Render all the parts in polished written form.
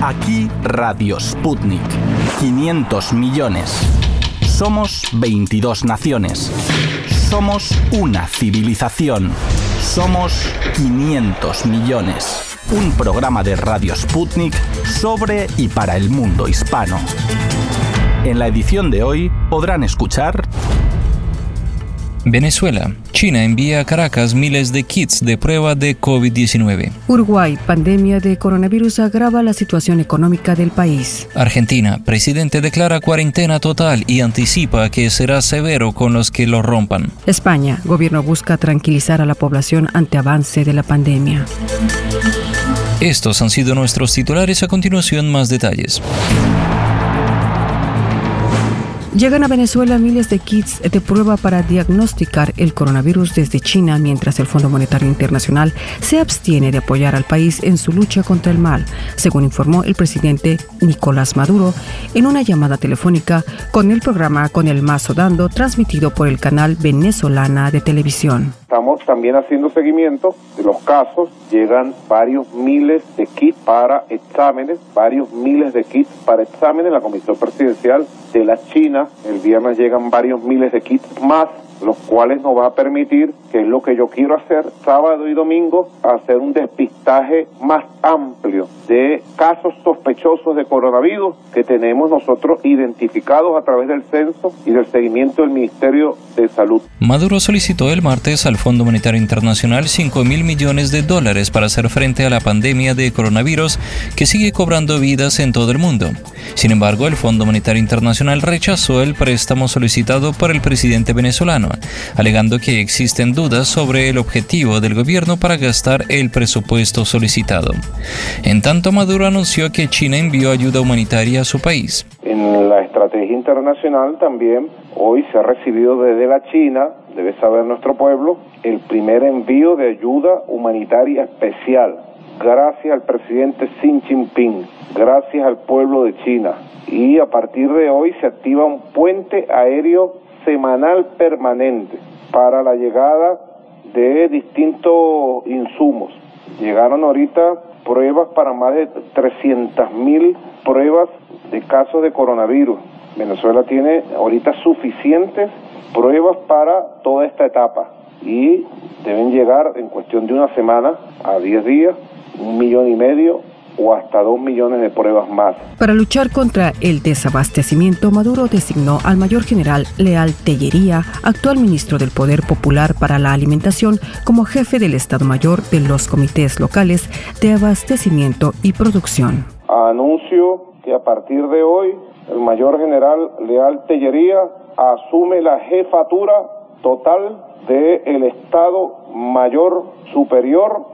Aquí Radio Sputnik. 500 millones. Somos 22 naciones. Somos una civilización. Somos 500 millones. Un programa de Radio Sputnik sobre y para el mundo hispano. En la edición de hoy podrán escuchar... Venezuela. China envía a Caracas miles de kits de prueba de COVID-19. Uruguay. Pandemia de coronavirus agrava la situación económica del país. Argentina. Presidente declara cuarentena total y anticipa que será severo con los que lo rompan. España. Gobierno busca tranquilizar a la población ante avance de la pandemia. Estos han sido nuestros titulares. A continuación, más detalles. Llegan a Venezuela miles de kits de prueba para diagnosticar el coronavirus desde China, mientras el Fondo Monetario Internacional se abstiene de apoyar al país en su lucha contra el mal, según informó el presidente Nicolás Maduro en una llamada telefónica con el programa Con el Mazo Dando, transmitido por el canal Venezolana de Televisión. Estamos también haciendo seguimiento de los casos. Llegan varios miles de kits para exámenes, La Comisión Presidencial de la China, el viernes llegan varios miles de kits más, los cuales nos va a permitir, que es lo que yo quiero hacer, sábado y domingo, hacer un despistaje más amplio de casos sospechosos de coronavirus que tenemos nosotros identificados a través del censo y del seguimiento del Ministerio de Salud. Maduro solicitó el martes al Fondo Monetario Internacional $5.000 millones para hacer frente a la pandemia de coronavirus que sigue cobrando vidas en todo el mundo. Sin embargo, el Fondo Monetario Internacional rechazó el préstamo solicitado por el presidente venezolano, alegando que existen dudas sobre el objetivo del gobierno para gastar el presupuesto solicitado. En tanto, Maduro anunció que China envió ayuda humanitaria a su país. En la estrategia internacional también hoy se ha recibido desde la China, debe saber nuestro pueblo, el primer envío de ayuda humanitaria especial. Gracias al presidente Xi Jinping, gracias al pueblo de China. Y a partir de hoy se activa un puente aéreo semanal permanente para la llegada de distintos insumos. Llegaron ahorita pruebas para más de 300.000 pruebas de casos de coronavirus. Venezuela tiene ahorita suficientes pruebas para toda esta etapa y deben llegar en cuestión de una semana a 10 días 1,5 millones o hasta 2 millones de pruebas más. Para luchar contra el desabastecimiento, Maduro designó al mayor general Leal Tellería, actual ministro del Poder Popular para la Alimentación, como jefe del Estado Mayor de los comités locales de abastecimiento y producción. Anuncio que a partir de hoy el mayor general Leal Tellería asume la jefatura total del Estado Mayor Superior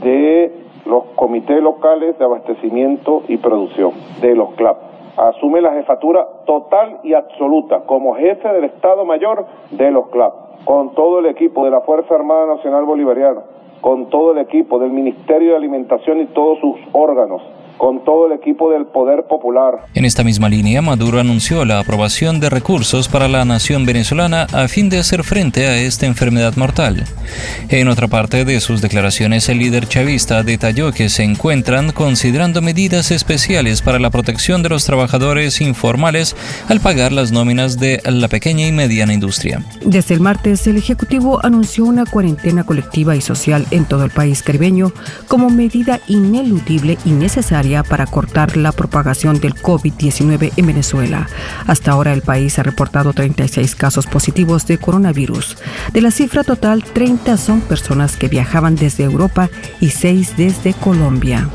de los comités locales de abastecimiento y producción, de los CLAP. Asume la jefatura total y absoluta como jefe del Estado Mayor de los CLAP, con todo el equipo de la Fuerza Armada Nacional Bolivariana, con todo el equipo del Ministerio de Alimentación y todos sus órganos, con todo el equipo del Poder Popular. En esta misma línea, Maduro anunció la aprobación de recursos para la nación venezolana a fin de hacer frente a esta enfermedad mortal. En otra parte de sus declaraciones, el líder chavista detalló que se encuentran considerando medidas especiales para la protección de los trabajadores informales al pagar las nóminas de la pequeña y mediana industria. Desde el martes, el Ejecutivo anunció una cuarentena colectiva y social en todo el país caribeño como medida ineludible y necesaria para cortar la propagación del COVID-19 en Venezuela. Hasta ahora el país ha reportado 36 casos positivos de coronavirus. De la cifra total, 30 son personas que viajaban desde Europa y 6 desde Colombia.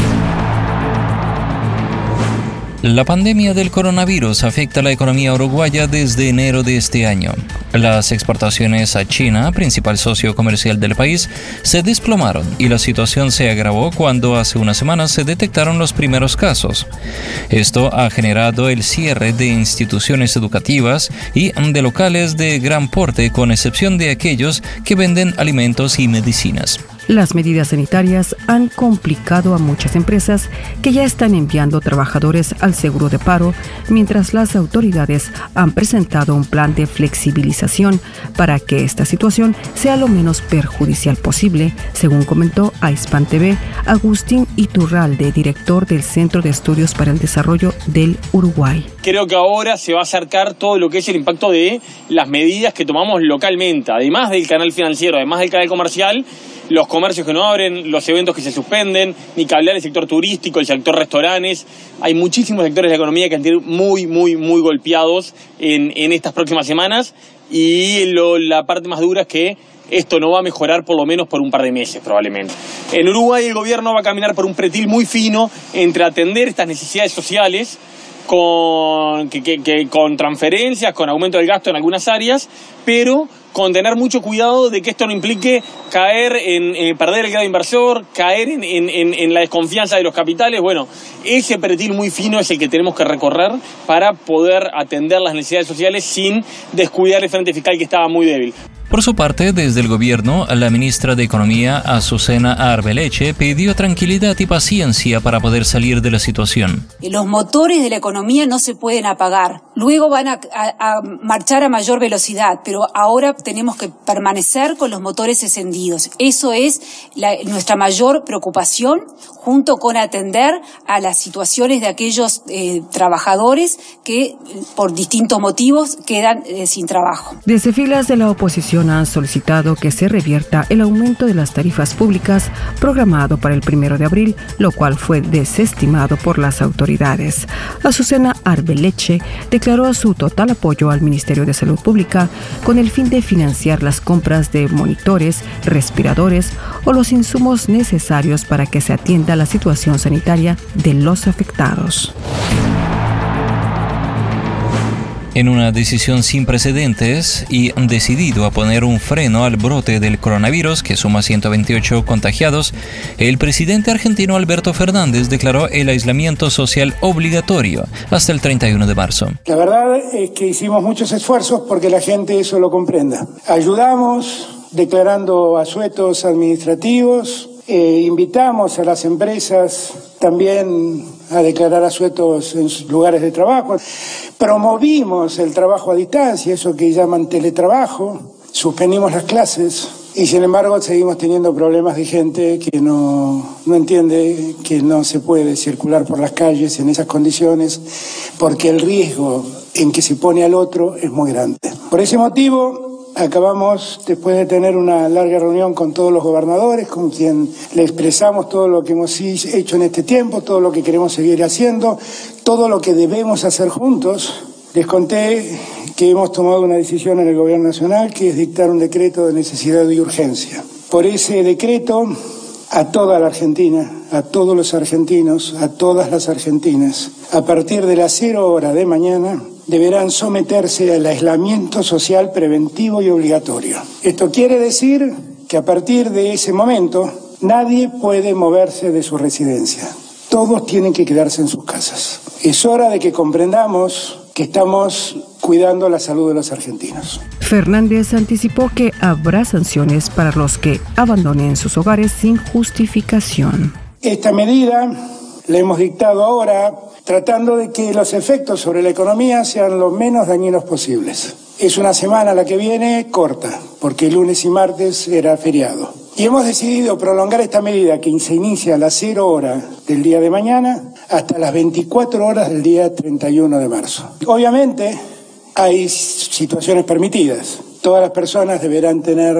La pandemia del coronavirus afecta a la economía uruguaya desde enero de este año. Las exportaciones a China, principal socio comercial del país, se desplomaron y la situación se agravó cuando hace unas semanas se detectaron los primeros casos. Esto ha generado el cierre de instituciones educativas y de locales de gran porte, con excepción de aquellos que venden alimentos y medicinas. Las medidas sanitarias han complicado a muchas empresas que ya están enviando trabajadores al seguro de paro, mientras las autoridades han presentado un plan de flexibilización para que esta situación sea lo menos perjudicial posible, según comentó a Hispan TV Agustín Iturralde, director del Centro de Estudios para el Desarrollo del Uruguay. Creo que ahora se va a acercar todo lo que es el impacto de las medidas que tomamos localmente, además del canal financiero, además del canal comercial, los comercios que no abren, los eventos que se suspenden, ni que hablar del sector turístico, el sector restaurantes. Hay muchísimos sectores de la economía que han sido muy golpeados en estas próximas semanas, y la parte más dura es que esto no va a mejorar por lo menos por un par de meses probablemente. En Uruguay el gobierno va a caminar por un pretil muy fino entre atender estas necesidades sociales con transferencias, con aumento del gasto en algunas áreas, pero con tener mucho cuidado de que esto no implique caer en perder el grado inversor, caer en la desconfianza de los capitales. Bueno, ese pretil muy fino es el que tenemos que recorrer para poder atender las necesidades sociales sin descuidar el frente fiscal, que estaba muy débil. Por su parte, desde el gobierno, la ministra de Economía, Azucena Arbeleche, pidió tranquilidad y paciencia para poder salir de la situación. Los motores de la economía no se pueden apagar. Luego van a marchar a mayor velocidad, pero ahora tenemos que permanecer con los motores encendidos. Eso es nuestra mayor preocupación, junto con atender a las situaciones de aquellos trabajadores que por distintos motivos quedan sin trabajo. Desde filas de la oposición han solicitado que se revierta el aumento de las tarifas públicas programado para el 1 de abril, lo cual fue desestimado por las autoridades. Azucena Arbeleche declaró su total apoyo al Ministerio de Salud Pública con el fin de financiar las compras de monitores, respiradores o los insumos necesarios para que se atienda la situación sanitaria de los afectados. En una decisión sin precedentes y decidido a poner un freno al brote del coronavirus, que suma 128 contagiados, el presidente argentino Alberto Fernández declaró el aislamiento social obligatorio hasta el 31 de marzo. La verdad es que hicimos muchos esfuerzos porque la gente eso lo comprenda. Ayudamos declarando asuetos administrativos, invitamos a las empresas también a declarar asuetos en sus lugares de trabajo. Promovimos el trabajo a distancia, eso que llaman teletrabajo, suspendimos las clases y sin embargo seguimos teniendo problemas de gente que no entiende que no se puede circular por las calles en esas condiciones porque el riesgo en que se pone al otro es muy grande. Por ese motivo, acabamos, después de tener una larga reunión con todos los gobernadores, con quien le expresamos todo lo que hemos hecho en este tiempo, todo lo que queremos seguir haciendo, todo lo que debemos hacer juntos. Les conté que hemos tomado una decisión en el Gobierno Nacional, que es dictar un decreto de necesidad y urgencia. Por ese decreto, a toda la Argentina, a todos los argentinos, a todas las argentinas, a partir de las 0 horas de mañana, deberán someterse al aislamiento social preventivo y obligatorio. Esto quiere decir que a partir de ese momento nadie puede moverse de su residencia. Todos tienen que quedarse en sus casas. Es hora de que comprendamos que estamos cuidando la salud de los argentinos. Fernández anticipó que habrá sanciones para los que abandonen sus hogares sin justificación. Esta medida la hemos dictado ahora tratando de que los efectos sobre la economía sean lo menos dañinos posibles. Es una semana la que viene corta, porque lunes y martes era feriado. Y hemos decidido prolongar esta medida que se inicia a las 0 horas del día de mañana hasta las 24 horas del día 31 de marzo. Obviamente hay situaciones permitidas. Todas las personas deberán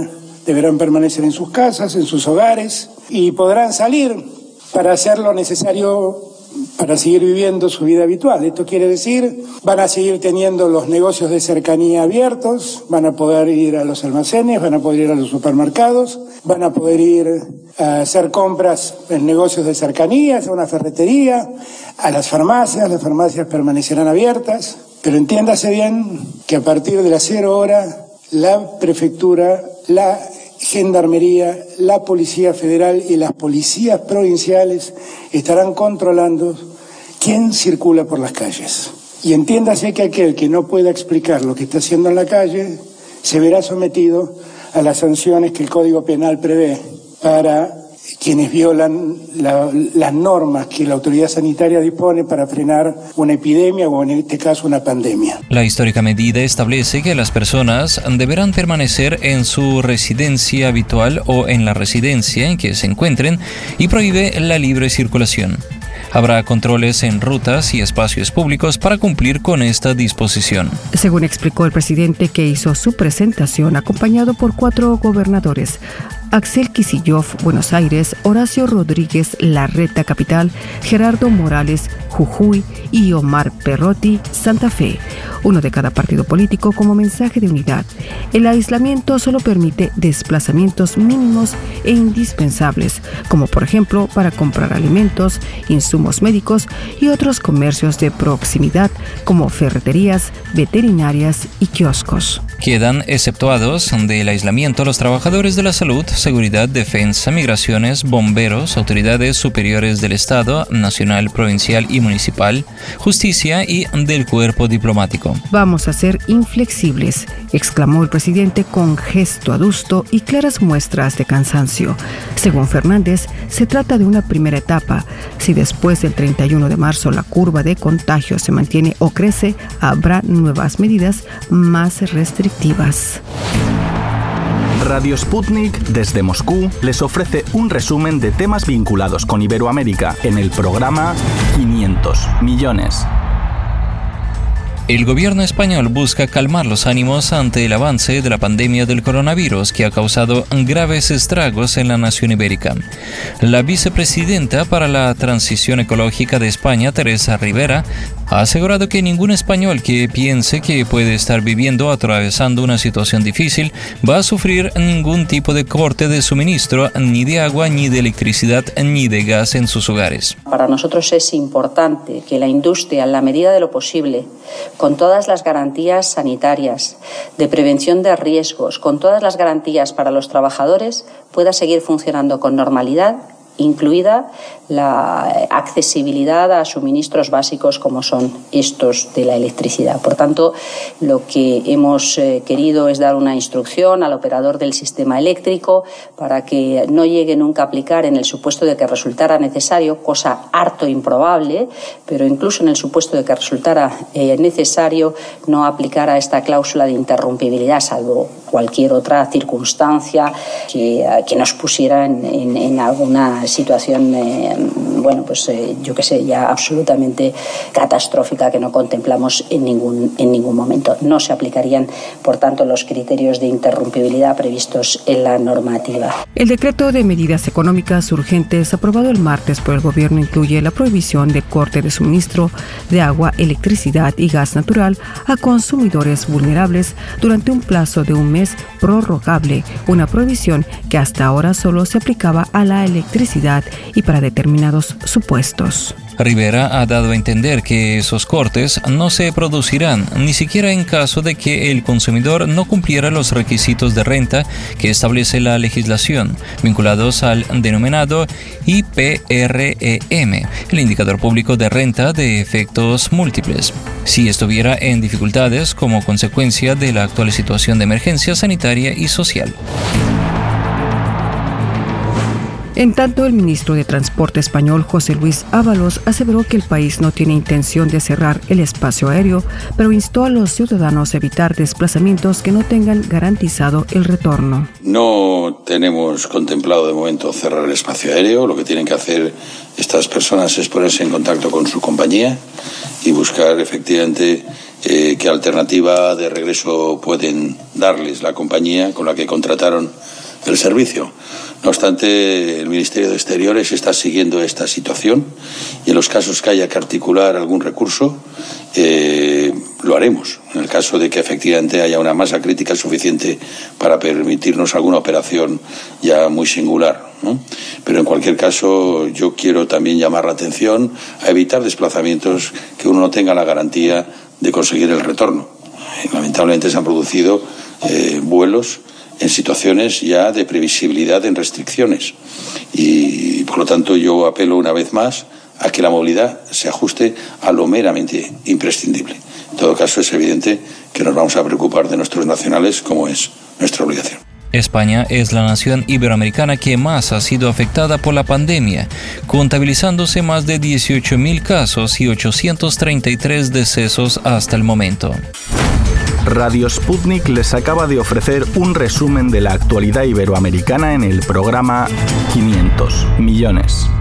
permanecer en sus casas, en sus hogares, y podrán salir para hacer lo necesario para seguir viviendo su vida habitual. Esto quiere decir, van a seguir teniendo los negocios de cercanía abiertos, van a poder ir a los almacenes, van a poder ir a los supermercados, van a poder ir a hacer compras en negocios de cercanía, a una ferretería, a las farmacias permanecerán abiertas, pero entiéndase bien que a partir de las 0 horas, la prefectura, la Gendarmería, la Policía Federal y las policías provinciales estarán controlando quién circula por las calles. Y entiéndase que aquel que no pueda explicar lo que está haciendo en la calle se verá sometido a las sanciones que el Código Penal prevé para quienes violan las normas que la autoridad sanitaria dispone para frenar una epidemia o en este caso una pandemia. La histórica medida establece que las personas deberán permanecer en su residencia habitual o en la residencia en que se encuentren y prohíbe la libre circulación. Habrá controles en rutas y espacios públicos para cumplir con esta disposición. Según explicó el presidente, que hizo su presentación acompañado por 4 gobernadores: Axel Kicillof, Buenos Aires; Horacio Rodríguez Larreta, Capital; Gerardo Morales, Jujuy; y Omar Perrotti, Santa Fe, uno de cada partido político, como mensaje de unidad. El aislamiento solo permite desplazamientos mínimos e indispensables, como por ejemplo para comprar alimentos, insumos médicos y otros comercios de proximidad, como ferreterías, veterinarias y kioscos. Quedan exceptuados del aislamiento los trabajadores de la salud, seguridad, defensa, migraciones, bomberos, autoridades superiores del Estado, nacional, provincial y municipal, justicia y del cuerpo diplomático. Vamos a ser inflexibles, exclamó el presidente con gesto adusto y claras muestras de cansancio. Según Fernández, se trata de una primera etapa. Si después del 31 de marzo la curva de contagio se mantiene o crece, habrá nuevas medidas más restrictivas. Radio Sputnik desde Moscú les ofrece un resumen de temas vinculados con Iberoamérica en el programa 500 millones. El gobierno español busca calmar los ánimos ante el avance de la pandemia del coronavirus, que ha causado graves estragos en la nación ibérica. La vicepresidenta para la transición ecológica de España, Teresa Rivera, ha asegurado que ningún español que piense que puede estar viviendo o atravesando una situación difícil va a sufrir ningún tipo de corte de suministro, ni de agua, ni de electricidad, ni de gas en sus hogares. Para nosotros es importante que la industria, en la medida de lo posible, con todas las garantías sanitarias, de prevención de riesgos, con todas las garantías para los trabajadores, pueda seguir funcionando con normalidad, incluida la accesibilidad a suministros básicos como son estos de la electricidad. Por tanto, lo que hemos querido es dar una instrucción al operador del sistema eléctrico para que no llegue nunca a aplicar, en el supuesto de que resultara necesario, cosa harto improbable, pero incluso en el supuesto de que resultara necesario, no aplicara esta cláusula de interrumpibilidad, salvo cualquier otra circunstancia que nos pusiera en alguna situación, ya absolutamente catastrófica, que no contemplamos en ningún momento. No se aplicarían, por tanto, los criterios de interrumpibilidad previstos en la normativa. El decreto de medidas económicas urgentes aprobado el martes por el gobierno incluye la prohibición de corte de suministro de agua, electricidad y gas natural a consumidores vulnerables durante un plazo de un mes prorrogable, una prohibición que hasta ahora solo se aplicaba a la electricidad y para determinados supuestos. Rivera ha dado a entender que esos cortes no se producirán ni siquiera en caso de que el consumidor no cumpliera los requisitos de renta que establece la legislación, vinculados al denominado IPREM, el indicador público de renta de efectos múltiples. Si estuviera en dificultades como consecuencia de la actual situación de emergencia sanitaria y social. En tanto, el ministro de Transporte español, José Luis Ábalos, aseveró que el país no tiene intención de cerrar el espacio aéreo, pero instó a los ciudadanos a evitar desplazamientos que no tengan garantizado el retorno. No tenemos contemplado de momento cerrar el espacio aéreo. Lo que tienen que hacer estas personas es ponerse en contacto con su compañía y buscar efectivamente qué alternativa de regreso pueden darles la compañía con la que contrataron el servicio. No obstante, el Ministerio de Exteriores está siguiendo esta situación y en los casos que haya que articular algún recurso, lo haremos. En el caso de que efectivamente haya una masa crítica suficiente para permitirnos alguna operación ya muy singular, ¿no? Pero en cualquier caso, yo quiero también llamar la atención a evitar desplazamientos que uno no tenga la garantía de conseguir el retorno. Lamentablemente se han producido vuelos en situaciones ya de previsibilidad en restricciones y por lo tanto yo apelo una vez más a que la movilidad se ajuste a lo meramente imprescindible. En todo caso es evidente que nos vamos a preocupar de nuestros nacionales, como es nuestra obligación. España es la nación iberoamericana que más ha sido afectada por la pandemia, contabilizándose más de 18.000 casos y 833 decesos hasta el momento. Radio Sputnik les acaba de ofrecer un resumen de la actualidad iberoamericana en el programa 500 millones.